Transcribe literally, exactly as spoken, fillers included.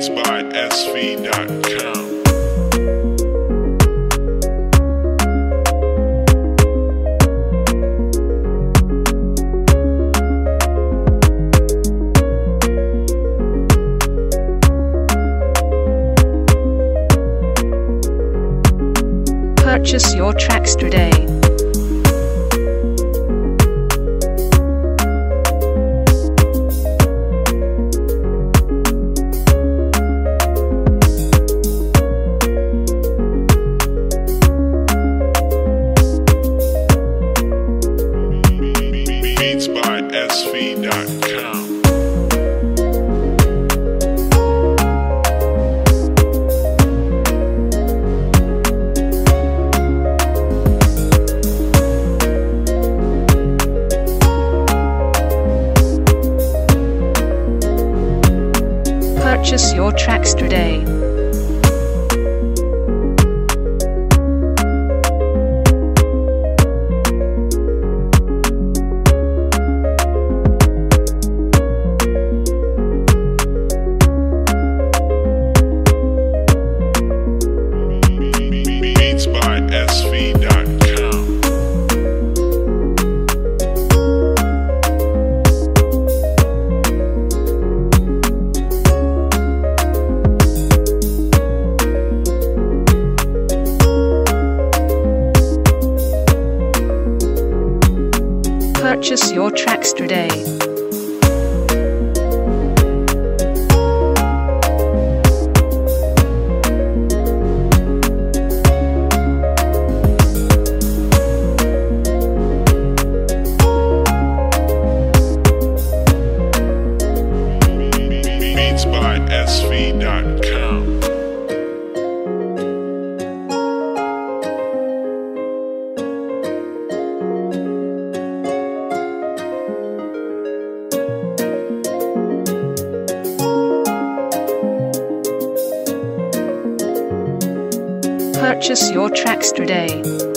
Beats by S V dot com. Purchase your tracks today. Beats by S V dot com. Purchase your tracks today. Beats by S V dot com. Purchase your tracks today. Beats by S V dot com. Purchase your tracks today.